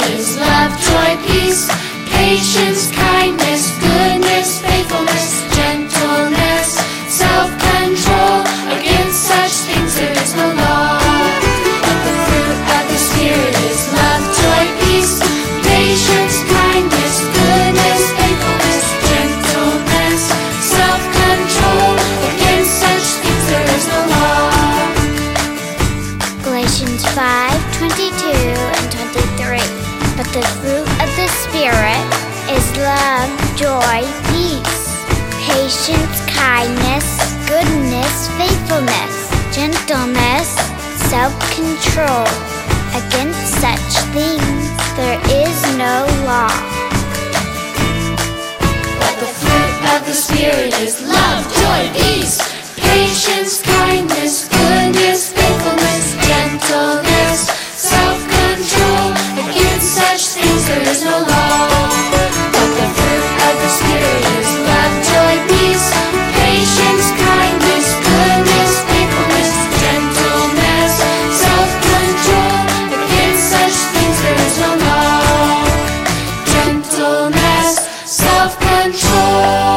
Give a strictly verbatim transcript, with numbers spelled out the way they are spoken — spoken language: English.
Spirit is love, joy, peace, patience, kindness, goodness, faithfulness, gentleness, self-control. Against such things there is no law. But the fruit of the Spirit is love, joy, peace, patience, kindness, goodness, faithfulness, gentleness, self-control. Against such things there is no law. Galatians five twenty-two and twenty-three. But the fruit of the Spirit is love, joy, peace, patience, kindness, goodness, faithfulness, gentleness, self-control. Against such things there is no law. But the fruit of the Spirit is love, joy, peace, patience, kindness, goodness, faithfulness, gentleness, self-control. Against such things there is no law. But the fruit of the Spirit is love, joy, peace, patience, kindness, goodness, faithfulness, gentleness, self-control. Against such things there is no law. Gentleness, self-control.